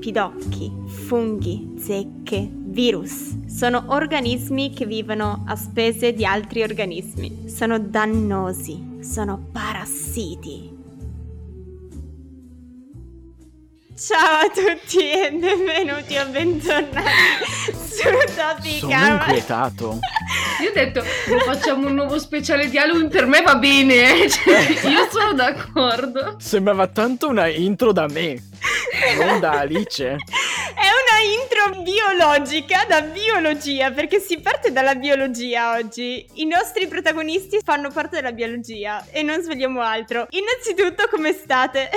pidocchi, funghi, zecche, virus. Sono organismi che vivono a spese di altri organismi. Sono dannosi, sono parassiti. Ciao a tutti e benvenuti o bentornati su Topic. Sono inquietato. Io ho detto, facciamo un nuovo speciale di Halloween, per me va bene, cioè, io sono d'accordo. Sembrava tanto una intro da me, non da Alice. È una intro biologica, da biologia, perché si parte dalla biologia oggi. I nostri protagonisti fanno parte della biologia e non svegliamo altro. Innanzitutto, come state?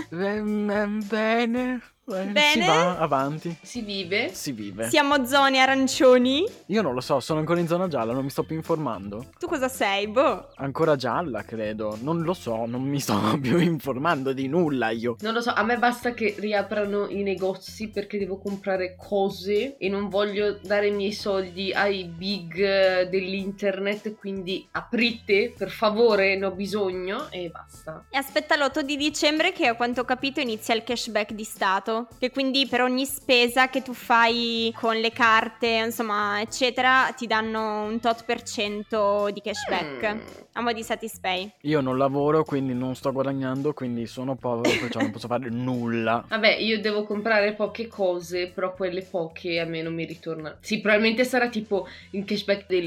Bene. Bene? Si va avanti. Si vive. Si vive. Siamo zone arancioni? Io non lo so, sono ancora in zona gialla, non mi sto più informando. Tu cosa sei, boh? Ancora gialla, credo. Non lo so, non mi sto più informando di nulla io. Non lo so, a me basta che riaprano i negozi perché devo comprare cose e non voglio dare i miei soldi ai big dell'internet, quindi aprite, per favore, ne ho bisogno e basta. E aspetta l'8 di dicembre che a quanto ho capito inizia il cashback di Stato, che quindi per ogni spesa che tu fai con le carte, insomma, eccetera, ti danno un tot % di cashback a mo' di Satispay. Io non lavoro, quindi non sto guadagnando, quindi sono povero, perciò non posso fare nulla. Vabbè, io devo comprare poche cose, però quelle poche a me non mi ritornano. Sì, probabilmente sarà tipo il cashback del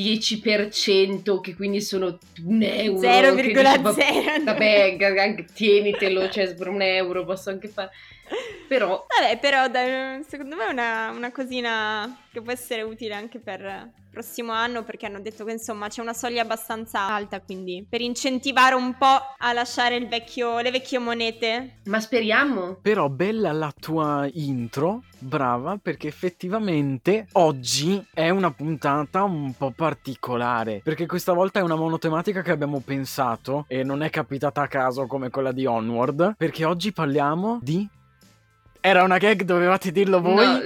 10%, che quindi sono un euro. 0,0. Vabbè, tienitelo, cioè per un euro posso anche fare. Però Vabbè, però dai, secondo me è una cosina che può essere utile anche per il prossimo anno, perché hanno detto che insomma c'è una soglia abbastanza alta, quindi per incentivare un po' a lasciare le vecchie monete. ma speriamo. Però bella la tua intro, brava, perché effettivamente oggi è una puntata un po' particolare, perché questa volta è una monotematica che abbiamo pensato e non è capitata a caso come quella di Onward, perché oggi parliamo di... Era una gag, dovevate dirlo voi? No,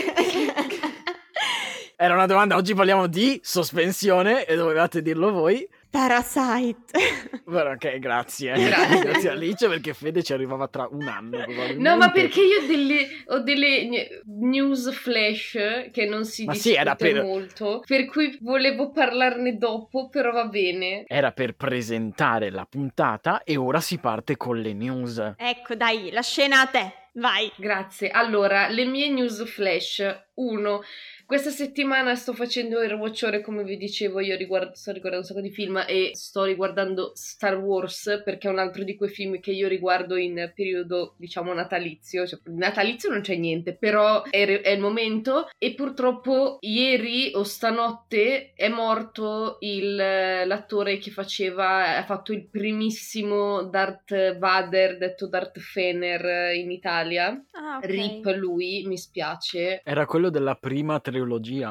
Era una domanda, oggi parliamo di sospensione e dovevate dirlo voi. Parasite. Però, ok, grazie. Grazie. Grazie Alice, perché Fede ci arrivava tra un anno probabilmente. no, ma perché io ho delle news flash che non si Ma sì, discute era per... molto, per cui volevo parlarne dopo, però va bene. Era per presentare la puntata e ora si parte con le news. Ecco, dai, la scena a te. Vai. Grazie. Allora, le mie news flash. 1. Questa settimana sto facendo il rewatchore, come vi dicevo, io sto riguardando un sacco di film e sto riguardando Star Wars, perché è un altro di quei film che io riguardo in periodo, diciamo, natalizio. Cioè, natalizio non c'è niente, però è il momento. E purtroppo ieri o stanotte è morto l'attore che ha fatto il primissimo Darth Vader, detto Darth Fener in Italia. Ah, ok. Rip lui, mi spiace. Era quello della prima trilogia.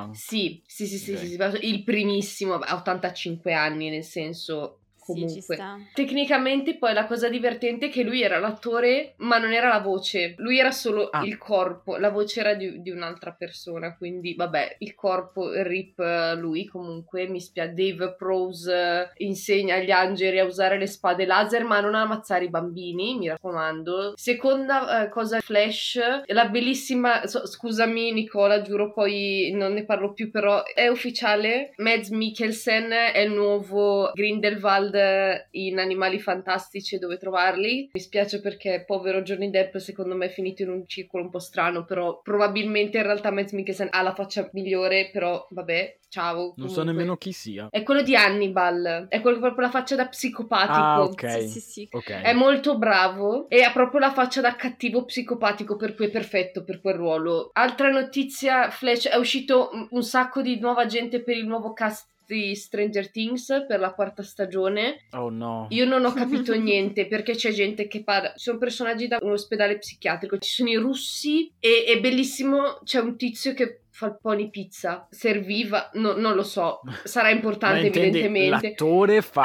Sì, Ok. il primissimo, ha 85 anni, nel senso, comunque. Sì, ci sta. Tecnicamente poi la cosa divertente è che lui era l'attore, ma non era la voce, lui era solo il corpo, la voce era di un'altra persona, quindi vabbè, il corpo, rip lui, comunque, mi spiace. Dave Prowse insegna agli angeli a usare le spade laser, ma non a ammazzare i bambini, mi raccomando. Seconda cosa flash, la bellissima, scusami Nicola, giuro poi non ne parlo più, però è ufficiale, Mads Mikkelsen è il nuovo Grindelwald in Animali Fantastici, dove trovarli. Mi spiace perché povero Johnny Depp secondo me è finito in un circolo un po' strano, però probabilmente in realtà Mads Mikkelsen ha la faccia migliore, però vabbè, ciao. Non so nemmeno chi sia. È quello di Hannibal, è quello che ha proprio la faccia da psicopatico. Ah, ok. Sì. Ok. È molto bravo e ha proprio la faccia da cattivo psicopatico, per cui è perfetto per quel ruolo. Altra notizia flash, è uscito un sacco di nuova gente per il nuovo cast di Stranger Things per la 4ª stagione. Oh no. Io non ho capito niente, perché c'è gente che parla, ci sono personaggi da un ospedale psichiatrico, ci sono i russi e è bellissimo, c'è un tizio che fa il pony pizza. Serviva, non lo so, sarà importante Ma intendi, evidentemente. L'attore fa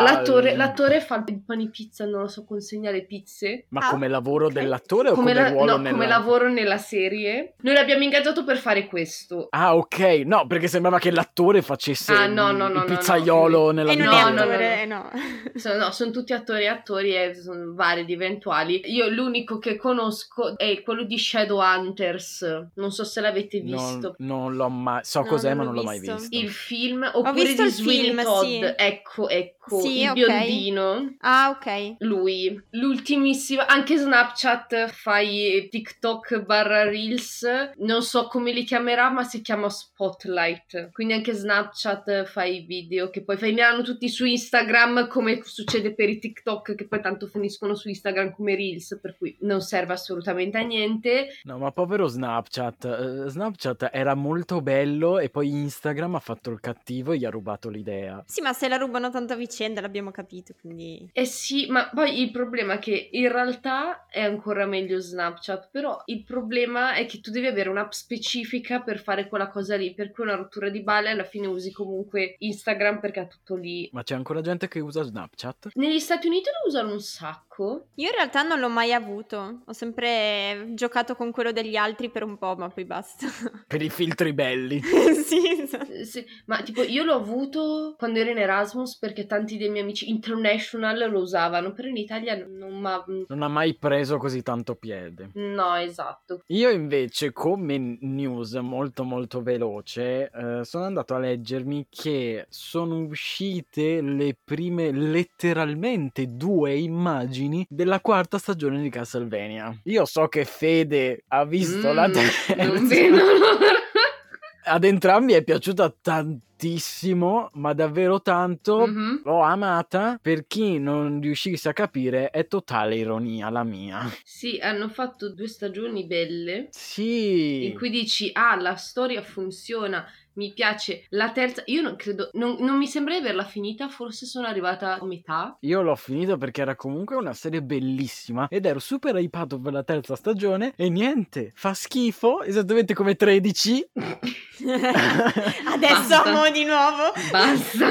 il pony pizza, non lo so, consegna le pizze. Ma come lavoro ok. dell'attore o come ruolo nella... come lavoro nella serie. Noi l'abbiamo ingaggiato per fare questo. Ah, ok. No, perché sembrava che l'attore facesse il pizzaiolo nella e vita non è reale. attore, no. Sono tutti attori e sono vari ed eventuali. Io l'unico che conosco è quello di Shadowhunters. Non so se l'avete visto. Non l'ho mai... So cos'è, ma non l'ho mai visto. Il film, oppure visto di il Sweeney film, Todd. sì. Ecco, Sì, il ok. biondino. Ah, ok. Lui, l'ultimissima, anche Snapchat fai TikTok / Reels, non so come li chiamerà, ma si chiama Spotlight. Quindi anche Snapchat fai video che poi finiranno tutti su Instagram, come succede per i TikTok che poi tanto finiscono su Instagram come Reels, per cui non serve assolutamente a niente. No, ma povero Snapchat. Snapchat era molto bello e poi Instagram ha fatto il cattivo e gli ha rubato l'idea. Sì, ma se la rubano tanto a vicenda, l'abbiamo capito, quindi... Eh sì, ma poi il problema è che in realtà è ancora meglio Snapchat, però il problema è che tu devi avere un'app specifica per fare quella cosa lì, per cui una rottura di balle alla fine usi comunque Instagram perché ha tutto lì. Ma c'è ancora gente che usa Snapchat? Negli Stati Uniti lo usano un sacco. Io in realtà non l'ho mai avuto, ho sempre giocato con quello degli altri per un po', ma poi basta. Per i filtri belli. Sì, esatto. Sì, ma tipo io l'ho avuto quando ero in Erasmus perché tanti dei miei amici international lo usavano, però in Italia non ha mai preso così tanto piede. No, esatto. Io invece, come news molto molto veloce, sono andato a leggermi che sono uscite le prime letteralmente 2 immagini della 4ª stagione di Castlevania. Io so che Fede ha visto la terza. Non vedo l'ora. Ad entrambi è piaciuta tantissimo, ma davvero tanto. Mm-hmm. L'ho amata. Per chi non riuscisse a capire, è totale ironia la mia. Sì, hanno fatto 2 stagioni belle. Sì. In cui dici, la storia funziona, mi piace. La terza, io non credo, non mi sembra di averla finita, forse sono arrivata a metà. Io l'ho finita perché era comunque una serie bellissima ed ero super hypato per la terza stagione e niente, fa schifo, esattamente come 13. Adesso amo di nuovo. Basta.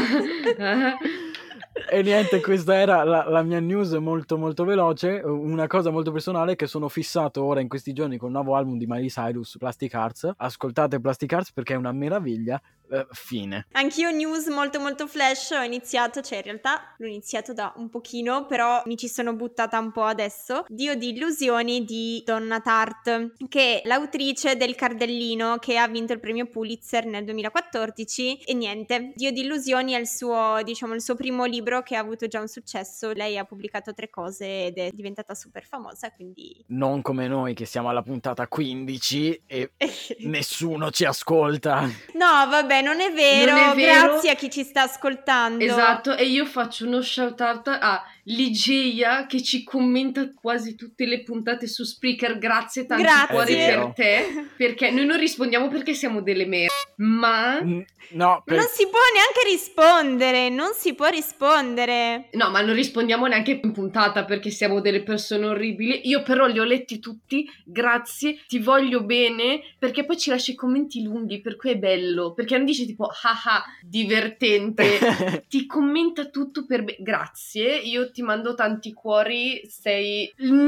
E niente, questa era la mia news molto molto veloce. Una cosa molto personale è che sono fissato ora in questi giorni con il nuovo album di Miley Cyrus, Plastic Hearts. Ascoltate Plastic Hearts perché è una meraviglia. Fine. Anch'io news molto molto flash, ho iniziato, cioè in realtà l'ho iniziato da un pochino, però mi ci sono buttata un po' adesso. Dio di illusioni di Donna Tartt, che è l'autrice del Cardellino che ha vinto il premio Pulitzer nel 2014 e niente, Dio di illusioni è il suo primo libro che ha avuto già un successo. Lei ha pubblicato 3 cose ed è diventata super famosa, quindi... Non come noi che siamo alla puntata 15 e nessuno ci ascolta. No, vabbè, non è vero. Grazie a chi ci sta ascoltando. Esatto, e io faccio uno shout out a Ligeia che ci commenta quasi tutte le puntate su Spreaker. Grazie, tanti cuori per te, perché noi non rispondiamo perché siamo delle ma no, non si può neanche rispondere, non si può rispondere. No, ma non rispondiamo neanche in puntata perché siamo delle persone orribili. Io però li ho letti tutti, grazie, ti voglio bene, perché poi ci lasci i commenti lunghi, per cui è bello, perché non dice tipo haha divertente, ti commenta tutto per grazie, io ti mando tanti cuori, sei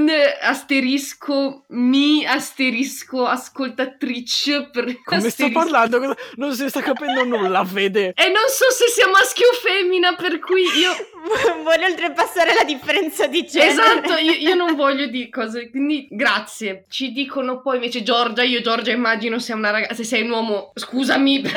ascoltatrice per come sto parlando? Non si sta capendo nulla, Fede. E non so se sia maschio o femmina, per cui io voglio oltrepassare la differenza di genere. Esatto, io non voglio dire cose, quindi grazie. Ci dicono poi invece Giorgia immagino sia una ragazza, se sei un uomo scusami però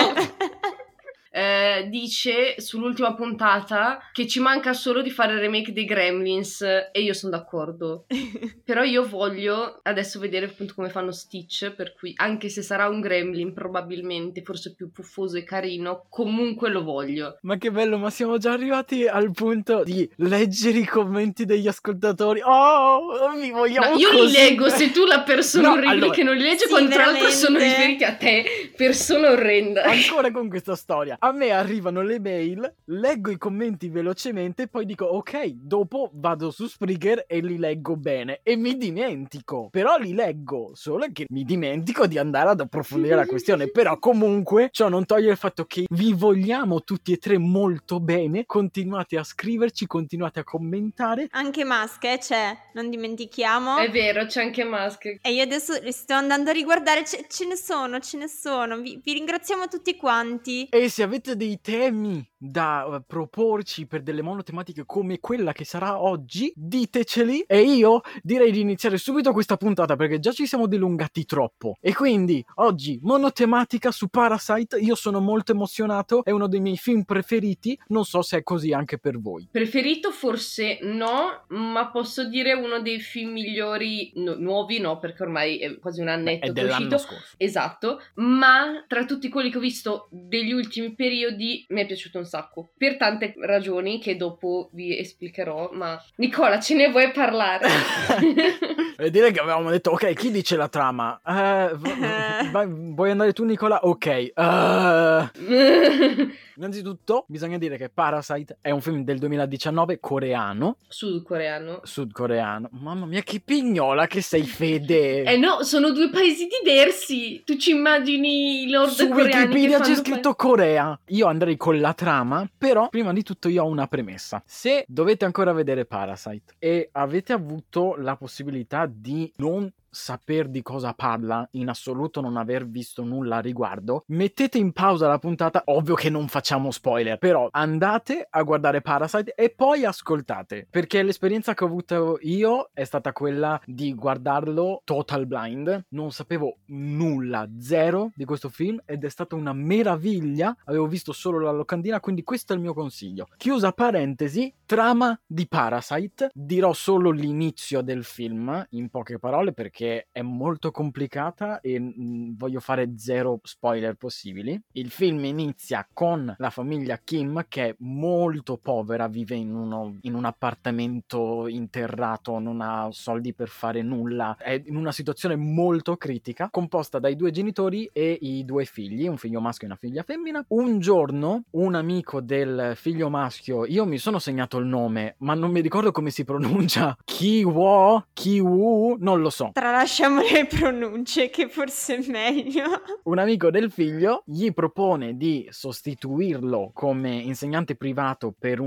dice sull'ultima puntata che ci manca solo di fare il remake dei Gremlins e io sono d'accordo. Però io voglio adesso vedere appunto come fanno Stitch, per cui anche se sarà un Gremlin probabilmente forse più puffoso e carino, comunque lo voglio. Ma che bello, ma siamo già arrivati al punto di leggere i commenti degli ascoltatori. Oh, mi vogliamo io così. li leggo, se tu la persona orribile allora, che non li legge, sì, quando tra l'altro veramente. sono riferiti a te, persona orrenda. Ancora con questa storia. a me arrivano le mail, leggo i commenti velocemente e poi dico ok, dopo vado su Spreaker e li leggo bene e mi dimentico, però li leggo, solo che mi dimentico di andare ad approfondire la questione. Però comunque ciò non toglie il fatto che vi vogliamo tutti e tre molto bene, continuate a scriverci, continuate a commentare. Anche Musk c'è, non dimentichiamo. È vero, c'è anche Musk. E io adesso li sto andando a riguardare, ce ne sono, vi ringraziamo tutti quanti. E se avete dei temi da proporci per delle monotematiche come quella che sarà oggi, diteceli e io direi di iniziare subito questa puntata perché già ci siamo dilungati troppo. E quindi oggi monotematica su Parasite, io sono molto emozionato, è uno dei miei film preferiti, non so se è così anche per voi. Preferito forse no, ma posso dire uno dei film migliori, nuovi no, perché ormai è quasi un annetto che è uscito. Scorso. Esatto, ma tra tutti quelli che ho visto degli ultimi periodi mi è piaciuto un sacco, per tante ragioni che dopo vi esplicherò, ma Nicola, ce ne vuoi parlare? E dire che avevamo detto ok, chi dice la trama? Vuoi andare tu, Nicola? Ok. Innanzitutto bisogna dire che Parasite è un film del 2019 coreano. Sudcoreano. Mamma mia, che pignola che sei, Fede. No, sono due paesi diversi. Tu ci immagini i lord su coreani? Su Wikipedia c'è scritto Corea. Io andrei con la trama, però prima di tutto io ho una premessa. Se dovete ancora vedere Parasite e avete avuto la possibilità di non saper di cosa parla, in assoluto non aver visto nulla a riguardo, mettete in pausa la puntata, ovvio che non facciamo spoiler, però andate a guardare Parasite e poi ascoltate, perché l'esperienza che ho avuto io è stata quella di guardarlo total blind, non sapevo nulla, zero di questo film ed è stata una meraviglia, avevo visto solo la locandina, quindi questo è il mio consiglio. Chiusa parentesi, trama di Parasite, dirò solo l'inizio del film in poche parole perché è molto complicata e voglio fare zero spoiler possibili. Il film inizia con la famiglia Kim che è molto povera, vive in un appartamento interrato, non ha soldi per fare nulla, è in una situazione molto critica, composta dai due genitori e i due figli, un figlio maschio e una figlia femmina. Un giorno un amico del figlio maschio, io mi sono segnato il nome ma non mi ricordo come si pronuncia, Kiwoo, non lo so. Tralasciamo le pronunce che forse è meglio. Un amico del figlio gli propone di sostituirlo come insegnante privato per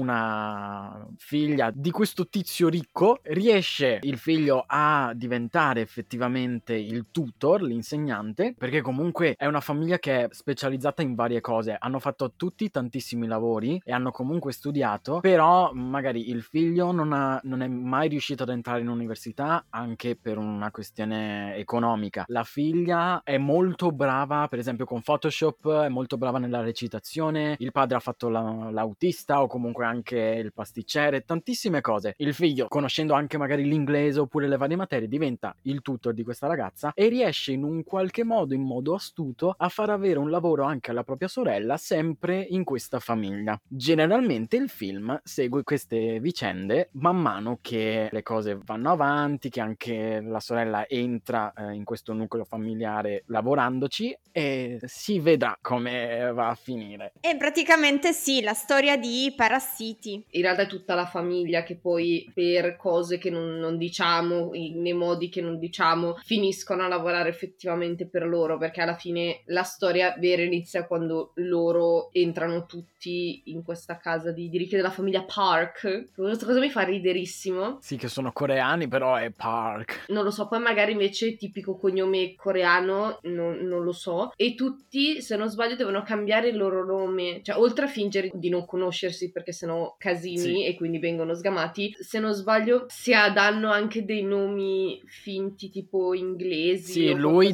una figlia di questo tizio ricco. Riesce il figlio a diventare effettivamente il tutor, l'insegnante, perché comunque è una famiglia che è specializzata in varie cose. Hanno fatto tutti tantissimi lavori e hanno comunque studiato, però magari il figlio non è mai riuscito ad entrare in università anche per una questione economica. La figlia è molto brava, per esempio con Photoshop, è molto brava nella recitazione. Il padre ha fatto l'autista o comunque anche il pasticcere, tantissime cose. Il figlio, conoscendo anche magari l'inglese oppure le varie materie, diventa il tutor di questa ragazza e riesce in un qualche modo, in modo astuto, a far avere un lavoro anche alla propria sorella, sempre in questa famiglia. Generalmente il film segue queste vicende man mano che le cose vanno avanti, che anche la sorella entra in questo nucleo familiare lavorandoci e si vedrà come va a finire. E praticamente sì, la storia di Parassiti. In realtà è tutta la famiglia che poi per cose che non diciamo, nei modi che non diciamo, finiscono a lavorare effettivamente per loro, perché alla fine la storia vera inizia quando loro entrano tutti in questa casa di ricchi della famiglia Park. Questa cosa mi fa riderissimo. Sì, che sono coreani, però è Park. Non lo so, poi magari invece tipico cognome coreano, non lo so. E tutti, se non sbaglio, devono cambiare il loro nome. Cioè, oltre a fingere di non conoscersi perché sennò casini sì, e quindi vengono sgamati, se non sbaglio si danno anche dei nomi finti tipo inglesi. Sì, lui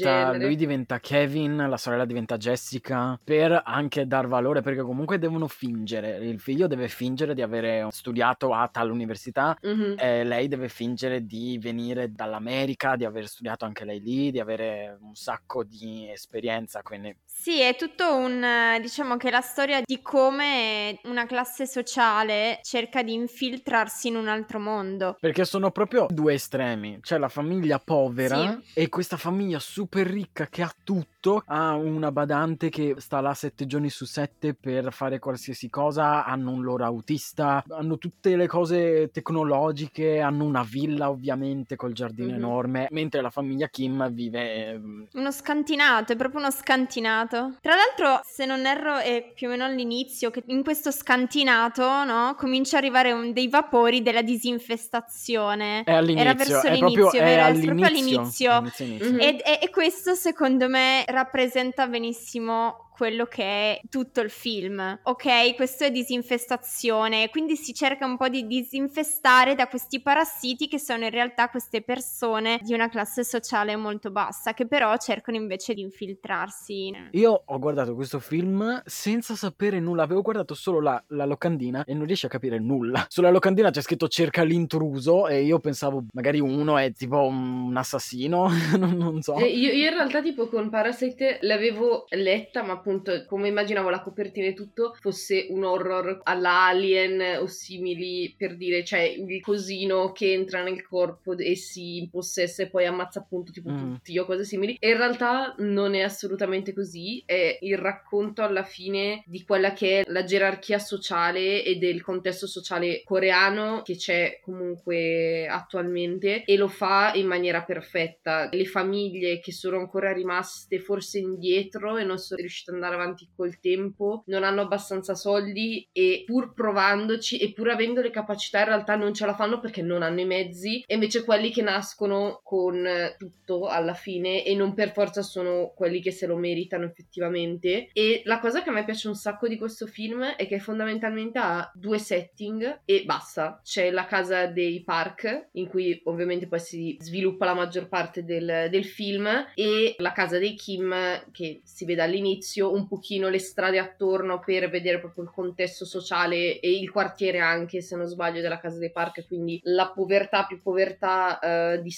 diventa Kevin, la sorella diventa Jessica, per anche dar valore, perché comunque devono fingere. Il figlio deve fingere di avere studiato a tal università, lei deve fingere di venire dall'America, di aver studiato anche lei lì, di avere un sacco di esperienza, quindi Sì, è tutto diciamo che la storia di come una classe sociale cerca di infiltrarsi in un altro mondo. Perché sono proprio due estremi. C'è la famiglia povera e questa famiglia super ricca che ha tutto. Ha una badante che sta là 7 giorni su 7 per fare qualsiasi cosa. Hanno un loro autista. Hanno tutte le cose tecnologiche. Hanno una villa ovviamente col giardino enorme. Mentre la famiglia Kim vive... Uno scantinato, è proprio uno scantinato. Tra l'altro, se non erro, è più o meno all'inizio che in questo scantinato, no, comincia a arrivare dei vapori della disinfestazione. È all'inizio, era verso è l'inizio, proprio, vero? è Proprio all'inizio. Inizio. E questo secondo me rappresenta benissimo quello che è tutto il film. Ok, questo è disinfestazione, quindi si cerca un po' di disinfestare da questi parassiti che sono in realtà queste persone di una classe sociale molto bassa, che però cercano invece di infiltrarsi. Io ho guardato questo film senza sapere nulla, avevo guardato solo la locandina e non riesci a capire nulla. Sulla locandina c'è scritto cerca l'intruso e io pensavo magari uno è tipo un assassino, non so. Io in realtà tipo con Parasite l'avevo letta, ma appunto come immaginavo la copertina e tutto fosse un horror alla Alien o simili, per dire, cioè il cosino che entra nel corpo e si impossessa e poi ammazza appunto tipo tutti o cose simili, e in realtà non è assolutamente così. È il racconto alla fine di quella che è la gerarchia sociale e del contesto sociale coreano che c'è comunque attualmente, e lo fa in maniera perfetta. Le famiglie che sono ancora rimaste forse indietro e non sono riuscite ad andare avanti col tempo, non hanno abbastanza soldi e pur provandoci e pur avendo le capacità in realtà non ce la fanno perché non hanno i mezzi, e invece quelli che nascono con tutto alla fine e non per forza sono quelli che se lo meritano effettivamente. E la cosa che a me piace un sacco di questo film è che fondamentalmente ha due setting e basta. C'è la casa dei Park, in cui ovviamente poi si sviluppa la maggior parte del film, e la casa dei Kim, che si vede all'inizio, un pochino le strade attorno per vedere proprio il contesto sociale e il quartiere anche, se non sbaglio, della casa dei Park, quindi la povertà più povertà di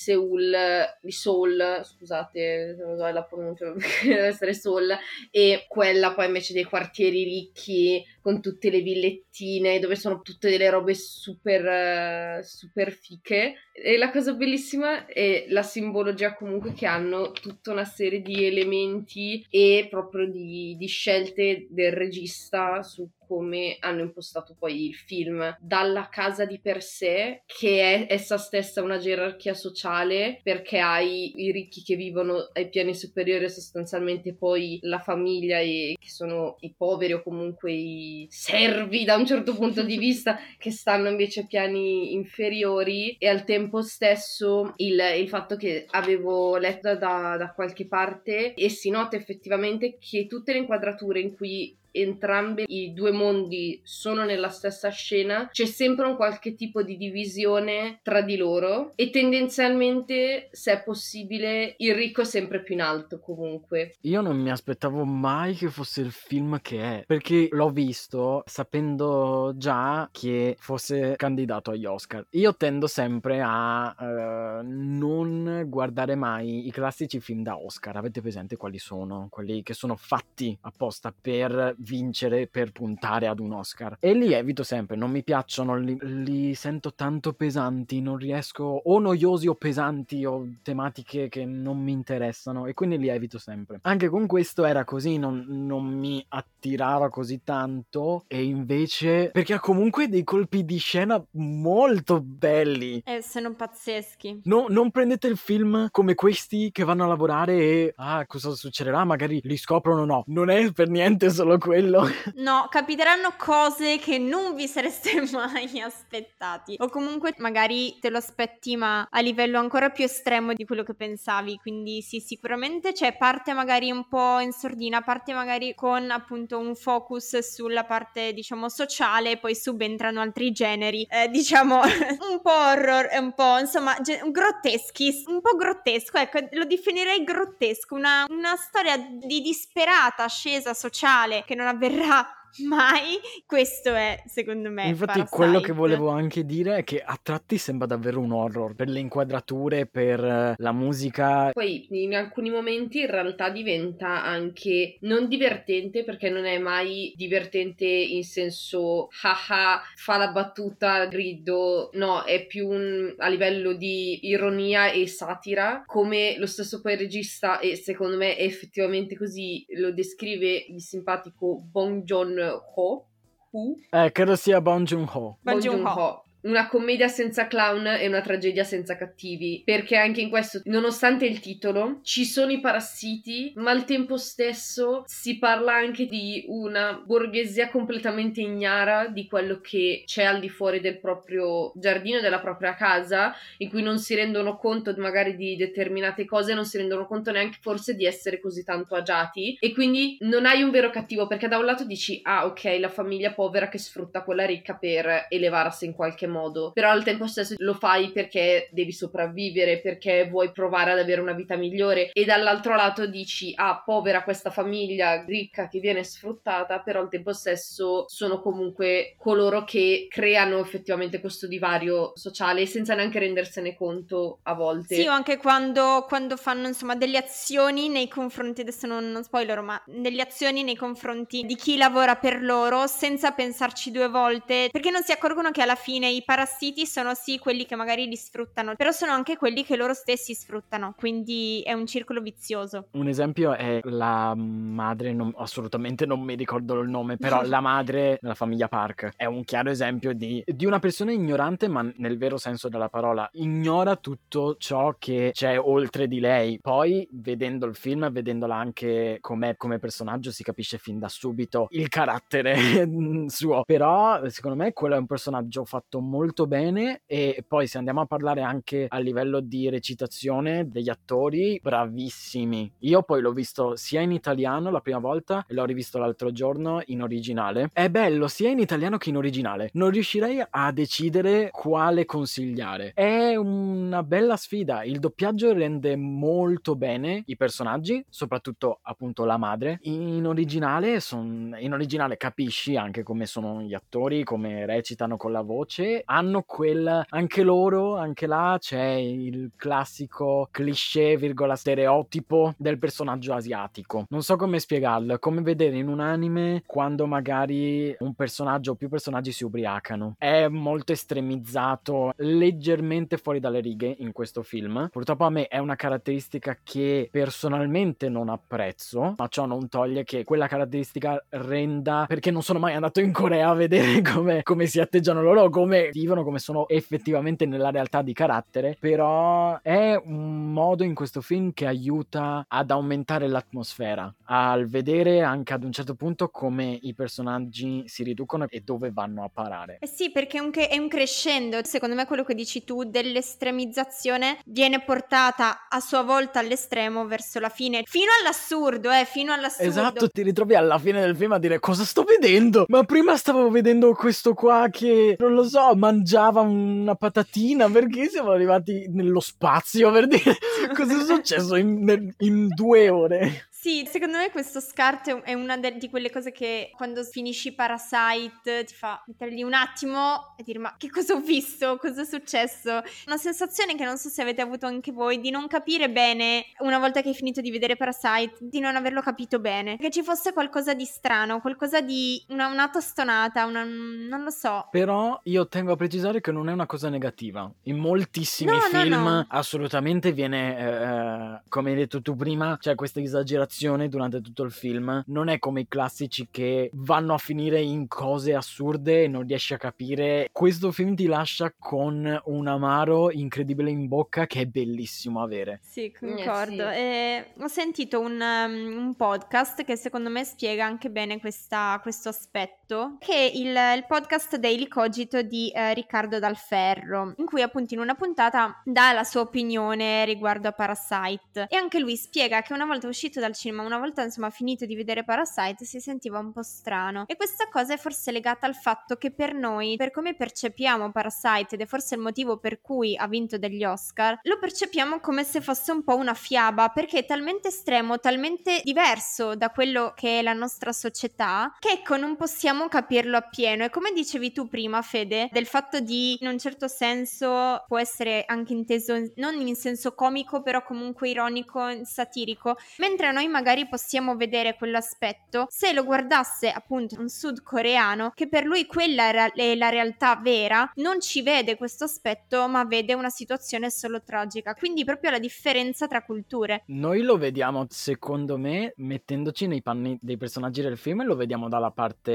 Seoul, scusate se non so la pronuncia, deve essere Seoul, e quella poi invece dei quartieri ricchi con tutte le villettine dove sono tutte delle robe super fiche. E la cosa bellissima è la simbologia comunque che hanno tutta una serie di elementi e proprio di scelte del regista su come hanno impostato poi il film, dalla casa di per sé, che è essa stessa una gerarchia sociale, perché hai i ricchi che vivono ai piani superiori, sostanzialmente poi la famiglia e che sono i poveri o comunque i servi da un certo punto di vista, che stanno invece ai piani inferiori. E al tempo stesso il fatto che avevo letto da qualche parte, e si nota effettivamente che tutte le inquadrature in cui entrambi i due mondi sono nella stessa scena, c'è sempre un qualche tipo di divisione tra di loro, e tendenzialmente, se è possibile, il ricco è sempre più in alto comunque. Io non mi aspettavo mai che fosse il film che è, perché l'ho visto sapendo già che fosse candidato agli Oscar. Io tendo sempre a non guardare mai i classici film da Oscar. Avete presente quali sono? Quelli che sono fatti apposta per vincere, per puntare ad un Oscar, e li evito sempre, non mi piacciono, li sento tanto pesanti, non riesco, o noiosi o pesanti o tematiche che non mi interessano, e quindi li evito sempre. Anche con questo era così, non mi attirava così tanto, e invece perché ha comunque dei colpi di scena molto belli. Sono pazzeschi. No, non prendete il film come questi che vanno a lavorare e cosa succederà, magari li scoprono. No, non è per niente solo quello. No, capiteranno cose che non vi sareste mai aspettati, o comunque magari te lo aspetti ma a livello ancora più estremo di quello che pensavi. Quindi sì, sicuramente c'è parte magari un po' in sordina, parte magari con appunto un focus sulla parte diciamo sociale, poi subentrano altri generi diciamo un po' horror e un po' insomma grotteschi, un po' grottesco, ecco, lo definirei grottesco, una storia di disperata ascesa sociale che non avverrà mai. Questo è, secondo me, Infatti Parasite. quello che volevo anche dire è che a tratti sembra davvero un horror, per le inquadrature, per la musica. Poi in alcuni momenti in realtà diventa anche non divertente, perché non è mai divertente in senso haha, fa la battuta, grido, no, è più a livello di ironia e satira, come lo stesso poi il regista, e secondo me è effettivamente così, lo descrive il simpatico Bong Joon-ho. Credo sia Bong Joon-ho. Bong Joon-ho. Una commedia senza clown e una tragedia senza cattivi, perché anche in questo, nonostante il titolo, ci sono i parassiti, ma al tempo stesso si parla anche di una borghesia completamente ignara di quello che c'è al di fuori del proprio giardino, della propria casa, in cui non si rendono conto magari di determinate cose, non si rendono conto neanche forse di essere così tanto agiati, e quindi non hai un vero cattivo, perché da un lato dici ah ok, la famiglia povera che sfrutta quella ricca per elevarsi in qualche modo, però al tempo stesso lo fai perché devi sopravvivere, perché vuoi provare ad avere una vita migliore, e dall'altro lato dici ah povera questa famiglia ricca che viene sfruttata, però al tempo stesso sono comunque coloro che creano effettivamente questo divario sociale senza neanche rendersene conto a volte. Sì, o anche quando fanno insomma delle azioni nei confronti, adesso non spoilerò, ma delle azioni nei confronti di chi lavora per loro senza pensarci due volte, perché non si accorgono che alla fine i parassiti sono sì quelli che magari li sfruttano, però sono anche quelli che loro stessi sfruttano, quindi è un circolo vizioso. Un esempio è la madre, assolutamente non mi ricordo il nome, però la madre della famiglia Park è un chiaro esempio di una persona ignorante, ma nel vero senso della parola, ignora tutto ciò che c'è oltre di lei. Poi vedendo il film, vedendola anche come personaggio, si capisce fin da subito il carattere suo, però secondo me quello è un personaggio fatto molto bene. E poi se andiamo a parlare anche a livello di recitazione degli attori, bravissimi. Io poi l'ho visto sia in italiano la prima volta e l'ho rivisto l'altro giorno in originale. È bello sia in italiano che in originale, non riuscirei a decidere quale consigliare. È una bella sfida, il doppiaggio rende molto bene i personaggi, soprattutto appunto la madre. In originale capisci anche come sono gli attori, come recitano con la voce, hanno anche loro, anche là c'è il classico cliché virgola stereotipo del personaggio asiatico. Non so come spiegarlo, è come vedere in un anime quando magari un personaggio o più personaggi si ubriacano. È molto estremizzato, leggermente fuori dalle righe in questo film. Purtroppo a me è una caratteristica che personalmente non apprezzo, ma ciò non toglie che quella caratteristica renda, perché non sono mai andato in Corea a vedere come si atteggiano loro, come vivono, come sono effettivamente nella realtà di carattere, però è un modo in questo film che aiuta ad aumentare l'atmosfera, al vedere anche ad un certo punto come i personaggi si riducono e dove vanno a parare. Sì, perché è un crescendo. Secondo me quello che dici tu dell'estremizzazione viene portata a sua volta all'estremo verso la fine, fino all'assurdo. Esatto, ti ritrovi alla fine del film a dire cosa sto vedendo? Ma prima stavo vedendo questo qua che, non lo so, mangiava una patatina, perché siamo arrivati nello spazio, per dire cosa è successo in 2 ore? Sì, secondo me questo scarto è una di quelle cose che quando finisci Parasite ti fa mettere lì un attimo e dire ma che cosa ho visto? Cosa è successo? Una sensazione che non so se avete avuto anche voi di non capire bene una volta che hai finito di vedere Parasite, di non averlo capito bene, che ci fosse qualcosa di strano, qualcosa di una tostonata, non lo so. Però io tengo a precisare che non è una cosa negativa. In moltissimi film assolutamente viene, come hai detto tu prima, c'è questa esagerazione durante tutto il film. Non è come i classici che vanno a finire in cose assurde e non riesci a capire. Questo film ti lascia con un amaro incredibile in bocca che è bellissimo avere. Sì, concordo. Sì. Ho sentito un podcast che secondo me spiega anche bene questo aspetto, che è il podcast Daily Cogito di Riccardo Dalferro, in cui appunto in una puntata dà la sua opinione riguardo a Parasite, e anche lui spiega che una volta uscito dal cinema, una volta insomma finito di vedere Parasite, si sentiva un po' strano. E questa cosa è forse legata al fatto che per noi, per come percepiamo Parasite, ed è forse il motivo per cui ha vinto degli Oscar, lo percepiamo come se fosse un po' una fiaba, perché è talmente estremo, talmente diverso da quello che è la nostra società, che ecco, non possiamo capirlo appieno. E come dicevi tu prima, Fede, del fatto di, in un certo senso, può essere anche inteso non in senso comico, però comunque ironico, satirico, mentre noi magari possiamo vedere quell'aspetto se lo guardasse appunto un sudcoreano, che per lui quella è la realtà vera, non ci vede questo aspetto, ma vede una situazione solo tragica. Quindi proprio la differenza tra culture. Noi lo vediamo, secondo me, mettendoci nei panni dei personaggi del film, lo vediamo dalla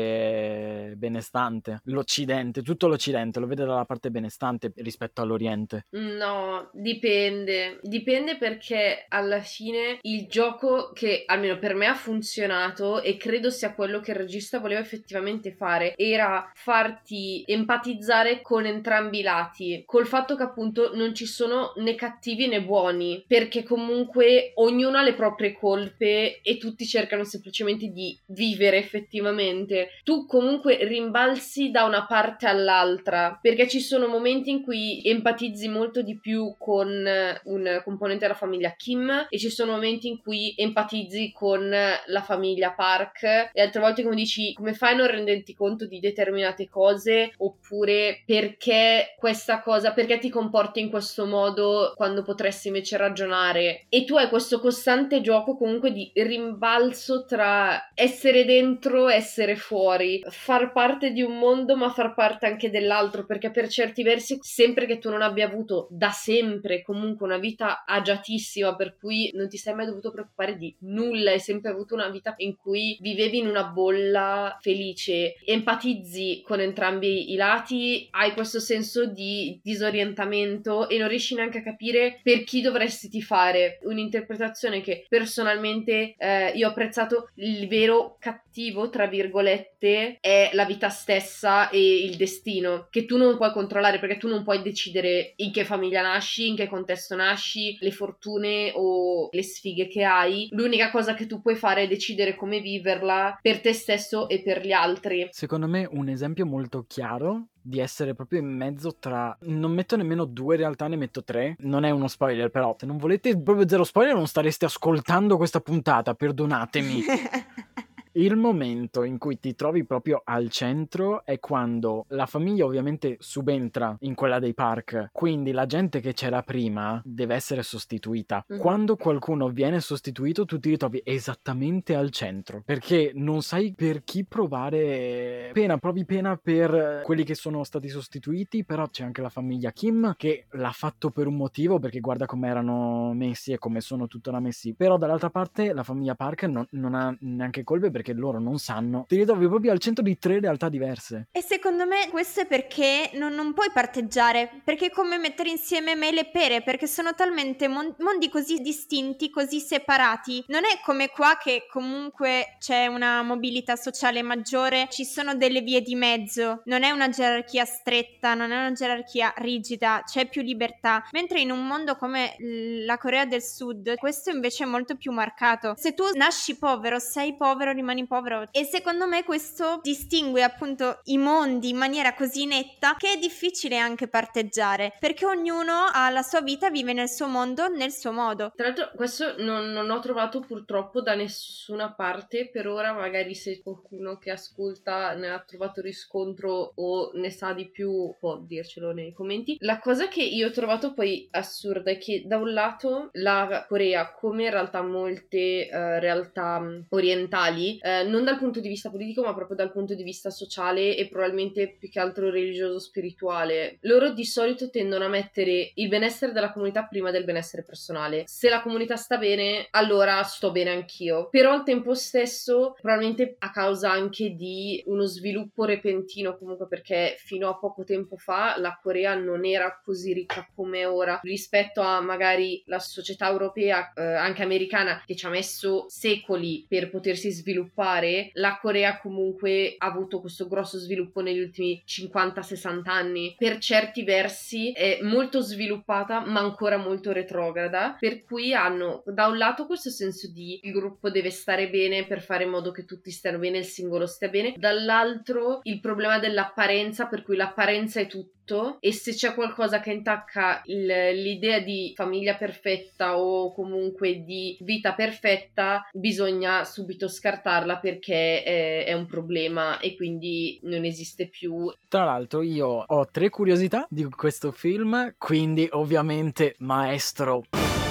parte benestante. L'Occidente, tutto l'Occidente lo vede dalla parte benestante rispetto all'Oriente. No, dipende. Dipende perché alla fine il gioco che almeno per me ha funzionato, e credo sia quello che il regista voleva effettivamente fare, era farti empatizzare con entrambi i lati, col fatto che appunto non ci sono né cattivi né buoni, perché comunque ognuno ha le proprie colpe e tutti cercano semplicemente di vivere effettivamente. Tu comunque rimbalzi da una parte all'altra, perché ci sono momenti in cui empatizzi molto di più con un componente della famiglia Kim e ci sono momenti in cui empatizzi con la famiglia Park, e altre volte come dici, come fai a non renderti conto di determinate cose, oppure perché questa cosa, perché ti comporti in questo modo quando potresti invece ragionare. E tu hai questo costante gioco comunque di rimbalzo tra essere dentro e essere fuori, far parte di un mondo ma far parte anche dell'altro, perché per certi versi, sempre che tu non abbia avuto da sempre comunque una vita agiatissima per cui non ti sei mai dovuto preoccupare di nulla, hai sempre avuto una vita in cui vivevi in una bolla felice, empatizzi con entrambi i lati, hai questo senso di disorientamento e non riesci neanche a capire per chi dovresti tifare. Un'interpretazione che personalmente io ho apprezzato. Il vero cattivo, tra virgolette, è la vita stessa e il destino, che tu non puoi controllare, perché tu non puoi decidere in che famiglia nasci, in che contesto nasci, le fortune o le sfighe che hai. L'unica cosa che tu puoi fare è decidere come viverla per te stesso e per gli altri. Secondo me un esempio molto chiaro di essere proprio in mezzo tra, non metto nemmeno 2 realtà, ne metto 3, non è uno spoiler, però se non volete proprio zero spoiler non stareste ascoltando questa puntata, perdonatemi. Il momento in cui ti trovi proprio al centro è quando la famiglia ovviamente subentra in quella dei Park, quindi la gente che c'era prima deve essere sostituita. Quando qualcuno viene sostituito tu ti ritrovi esattamente al centro, perché non sai per chi provare pena, provi pena per quelli che sono stati sostituiti, però c'è anche la famiglia Kim che l'ha fatto per un motivo, perché guarda come erano messi e come sono tuttora messi, però dall'altra parte la famiglia Park non ha neanche colpe, perché loro non sanno. Ti ritrovi proprio al centro di 3 realtà diverse. E secondo me questo è perché non puoi parteggiare, perché è come mettere insieme mele e pere, perché sono talmente mondi così distinti, così separati. Non è come qua che comunque c'è una mobilità sociale maggiore, ci sono delle vie di mezzo, non è una gerarchia stretta, non è una gerarchia rigida, c'è più libertà. Mentre in un mondo come la Corea del Sud, questo invece è molto più marcato. Se tu nasci povero, sei povero, rimani povero. E secondo me questo distingue appunto i mondi in maniera così netta che è difficile anche parteggiare, perché ognuno ha la sua vita, vive nel suo mondo, nel suo modo. Tra l'altro questo non ho trovato purtroppo da nessuna parte per ora, magari se qualcuno che ascolta ne ha trovato riscontro o ne sa di più può dircelo nei commenti. La cosa che io ho trovato poi assurda è che da un lato la Corea, come in realtà molte realtà orientali, non dal punto di vista politico ma proprio dal punto di vista sociale e probabilmente più che altro religioso spirituale, loro di solito tendono a mettere il benessere della comunità prima del benessere personale. Se la comunità sta bene, allora sto bene anch'io, però al tempo stesso probabilmente a causa anche di uno sviluppo repentino, comunque perché fino a poco tempo fa la Corea non era così ricca come ora rispetto a magari la società europea, anche americana, che ci ha messo secoli per potersi sviluppare sviluppare, la Corea comunque ha avuto questo grosso sviluppo negli ultimi 50-60 anni. Per certi versi è molto sviluppata ma ancora molto retrograda, per cui hanno da un lato questo senso di il gruppo deve stare bene per fare in modo che tutti stiano bene, il singolo stia bene, dall'altro il problema dell'apparenza, per cui l'apparenza è tutto, e se c'è qualcosa che intacca l'idea di famiglia perfetta o comunque di vita perfetta, bisogna subito scartarla perché è un problema e quindi non esiste più. Tra l'altro io ho 3 curiosità di questo film, quindi ovviamente maestro.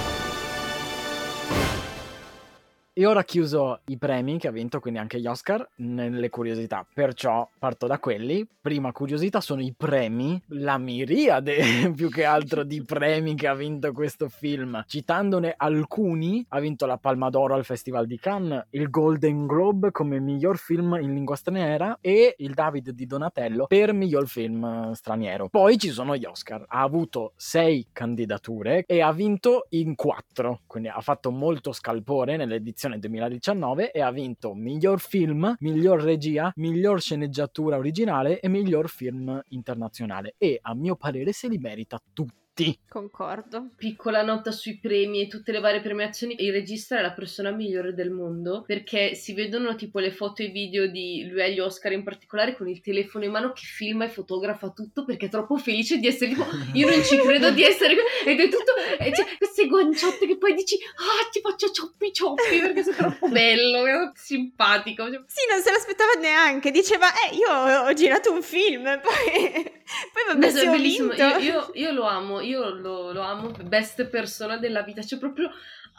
E ora chiuso i premi che ha vinto, quindi anche gli Oscar, nelle curiosità, perciò parto da quelli. Prima curiosità sono i premi, la miriade più che altro di premi che ha vinto questo film. Citandone alcuni, ha vinto la Palma d'Oro al Festival di Cannes, il Golden Globe come miglior film in lingua straniera e il David di Donatello per miglior film straniero. Poi ci sono gli Oscar, ha avuto 6 candidature e ha vinto in 4, quindi ha fatto molto scalpore nell'edizione 2019 e ha vinto miglior film, miglior regia, miglior sceneggiatura originale e miglior film internazionale, e a mio parere se li merita tutti. Concordo. Piccola nota sui premi e tutte le varie premiazioni: il regista è la persona migliore del mondo, perché si vedono tipo le foto e i video di lui agli Oscar in particolare con il telefono in mano che filma e fotografa tutto perché è troppo felice di essere tipo io non ci credo di essere, ed è tutto, e c'è queste guanciotte che poi dici ti faccio cioppi cioppi perché sei troppo bello, è simpatico. Sì, non se l'aspettava neanche, diceva io ho girato un film, poi vabbè, è bellissimo, vinto. io lo amo, io lo amo, best persona della vita, cioè proprio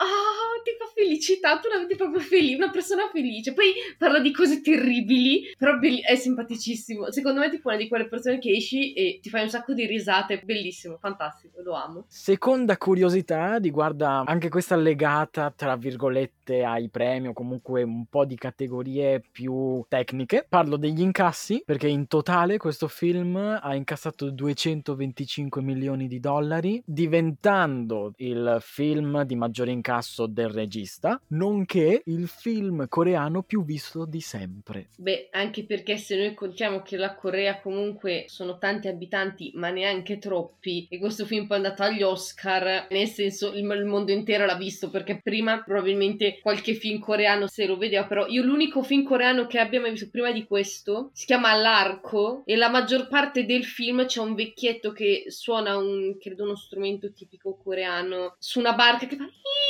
ti fa felicità, tu la vedi proprio felice, una persona felice, poi parla di cose terribili, però è simpaticissimo, secondo me è tipo una di quelle persone che esci e ti fai un sacco di risate, bellissimo, fantastico, lo amo. Seconda curiosità riguarda anche questa legata tra virgolette ai premi o comunque un po' di categorie più tecniche. Parlo degli incassi, perché in totale questo film ha incassato 225 milioni di dollari, diventando il film di maggiore incasso del regista, nonché il film coreano più visto di sempre. Beh, anche perché se noi contiamo che la Corea comunque sono tanti abitanti ma neanche troppi, e questo film poi è andato agli Oscar, nel senso il mondo intero l'ha visto, perché prima probabilmente qualche film coreano se lo vedeva, però io l'unico film coreano che abbia mai visto prima di questo si chiama L'Arco, e la maggior parte del film c'è un vecchietto che suona credo uno strumento tipico coreano su una barca che fa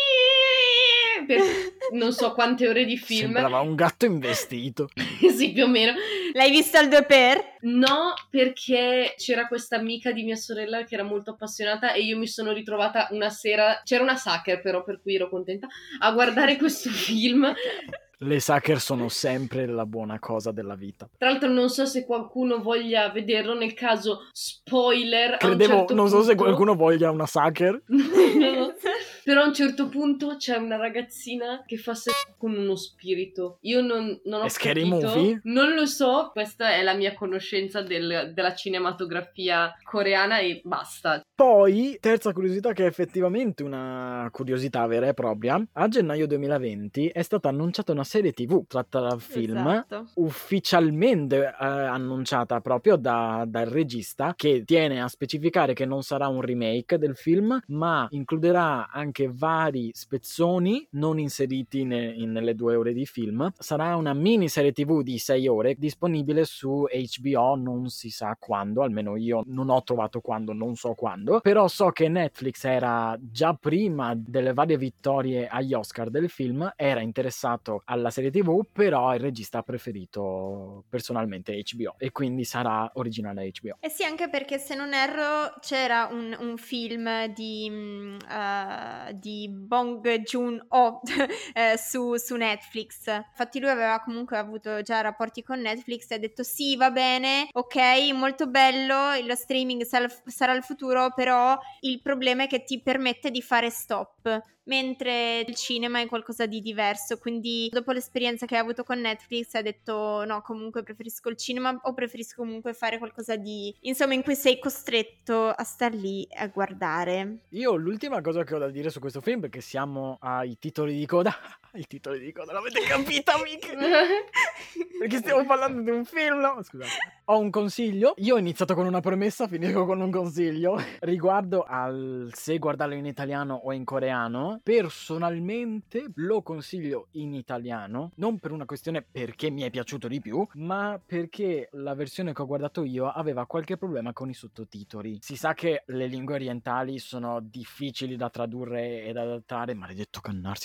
per non so quante ore di film. Sembrava un gatto investito. Sì, più o meno. L'hai visto al 2x? No, perché c'era questa amica di mia sorella che era molto appassionata e io mi sono ritrovata una sera, c'era una sucker però, per cui ero contenta, a guardare questo film. Le sucker sono sempre la buona cosa della vita. Tra l'altro non so se qualcuno voglia vederlo, nel caso spoiler. Credevo, a un certo non so punto... se qualcuno voglia una sucker. No. Però a un certo punto c'è una ragazzina che fa sesso con uno spirito. Io non ho Scary capito. Movie? Non lo so, questa è la mia conoscenza della cinematografia coreana e basta. Poi, terza curiosità, che è effettivamente una curiosità vera e propria, a gennaio 2020 è stata annunciata una serie TV tratta dal film, esatto, ufficialmente annunciata proprio dal regista, che tiene a specificare che non sarà un remake del film, ma includerà anche vari spezzoni non inseriti nelle 2 ore di film. Sarà una mini serie TV di 6 ore disponibile su HBO, non si sa quando, almeno io non ho trovato quando, non so quando. Però so che Netflix era già prima delle varie vittorie agli Oscar del film, era interessato alla serie TV, però il regista ha preferito personalmente HBO e quindi sarà originale HBO. Eh sì, anche perché se non erro c'era un film di Bong Joon-ho su Netflix. Infatti lui aveva comunque avuto già rapporti con Netflix e ha detto sì, va bene, ok, molto bello, lo streaming sarà il futuro, però il problema è che ti permette di fare stop, mentre il cinema è qualcosa di diverso, quindi dopo l'esperienza che ha avuto con Netflix ha detto no, comunque preferisco il cinema, o preferisco comunque fare qualcosa di, insomma, in cui sei costretto a star lì a guardare. Io l'ultima cosa che ho da dire su questo film, perché siamo ai titoli di coda, I titoli di coda l'avete capito, amiche? Perché stiamo parlando di un film, no? Scusate. Ho un consiglio. Io ho iniziato con una premessa, finisco con un consiglio. Riguardo al se guardarlo in italiano o in coreano, personalmente lo consiglio in italiano. Non per una questione perché mi è piaciuto di più, ma perché la versione che ho guardato io aveva qualche problema con i sottotitoli. Si sa che le lingue orientali sono difficili da tradurre ed adattare, maledetto cannarsi.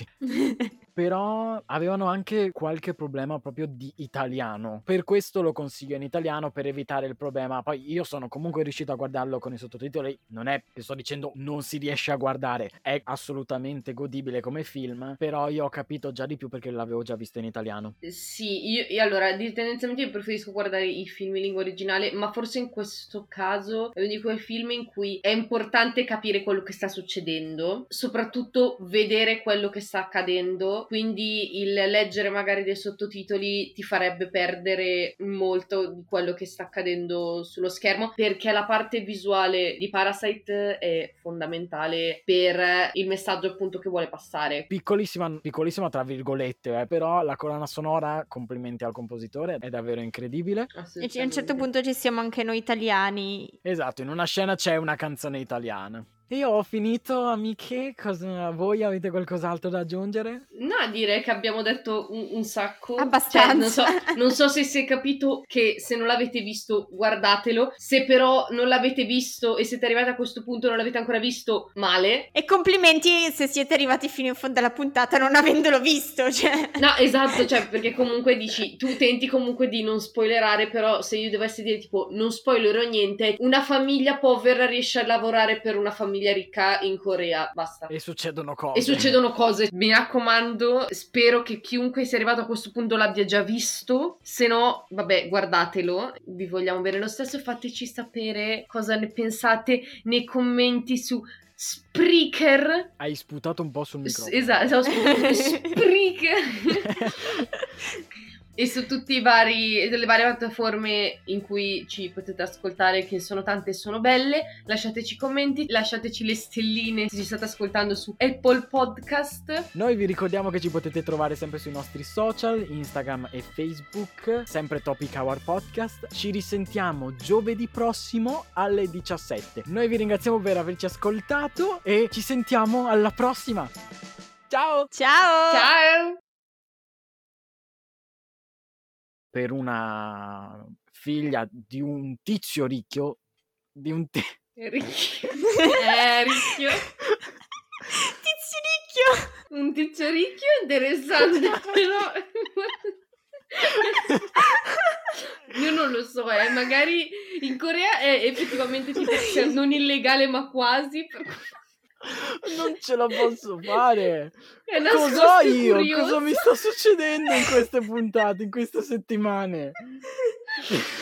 Però avevano anche qualche problema proprio di italiano. Per questo lo consiglio in italiano, per evitare il problema. Poi io sono comunque riuscito a guardarlo con i sottotitoli. Non è che sto dicendo non si riesce a guardare, è assolutamente godibile come film, però io ho capito già di più perché l'avevo già visto in italiano. Sì, io allora tendenzialmente io preferisco guardare i film in lingua originale, ma forse in questo caso è uno di quei film in cui è importante capire quello che sta succedendo, soprattutto vedere quello che sta accadendo, quindi il leggere magari dei sottotitoli ti farebbe perdere molto di quello che sta accadendo sullo schermo, perché la parte visuale di Parasite è fondamentale per il messaggio appunto che vuole passare. Piccolissima tra virgolette, però la colonna sonora, complimenti al compositore, è davvero incredibile. E a un certo punto ci siamo anche noi italiani. Esatto, in una scena c'è una canzone italiana. Io ho finito, amiche. Voi avete qualcos'altro da aggiungere? No, direi che abbiamo detto un sacco. Abbastanza. Non so se si è capito che se non l'avete visto guardatelo, se però non l'avete visto e siete arrivati a questo punto e non l'avete ancora visto, male. E complimenti se siete arrivati fino in fondo alla puntata non avendolo visto, cioè. No, esatto, cioè perché comunque dici, tu tenti comunque di non spoilerare, però se io dovessi dire tipo non spoilerò niente, una famiglia povera riesce a lavorare per una famiglia ricca in Corea, basta. E succedono cose. Mi raccomando, spero che chiunque sia arrivato a questo punto l'abbia già visto, se no, vabbè, guardatelo, vi vogliamo bene lo stesso, fateci sapere cosa ne pensate nei commenti su Spreaker. Hai sputato un po' sul microfono. Esatto, Spreaker. E su tutti le varie piattaforme in cui ci potete ascoltare, che sono tante e sono belle. Lasciateci commenti, lasciateci le stelline se ci state ascoltando su Apple Podcast. Noi vi ricordiamo che ci potete trovare sempre sui nostri social, Instagram e Facebook, sempre Topic Hour Podcast. Ci risentiamo giovedì prossimo alle 17. Noi vi ringraziamo per averci ascoltato e ci sentiamo alla prossima. Ciao! Ciao! Ciao! Per una figlia di un tizio ricchio, Ricchio. Tizio ricchio! Un tizio ricchio interessante, però io non lo so, magari in Corea è effettivamente tipo non illegale ma quasi. Non ce la posso fare. Cos'ho io? curioso. Cosa mi sta succedendo in queste puntate, in queste settimane?